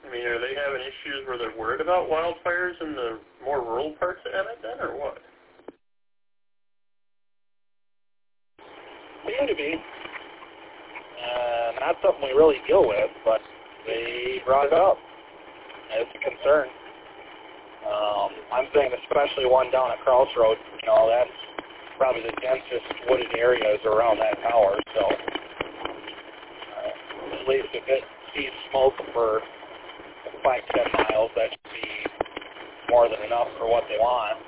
I mean, are they having issues where they're worried about wildfires in the more rural parts of Emmett then, or what? Seem to be. Not something we really deal with, but they brought it up. It's a concern. I'm saying especially one down at Crossroads, you know, that's probably the densest wooded areas around that tower, so at least if it sees smoke for 5-10 miles, that should be more than enough for what they want.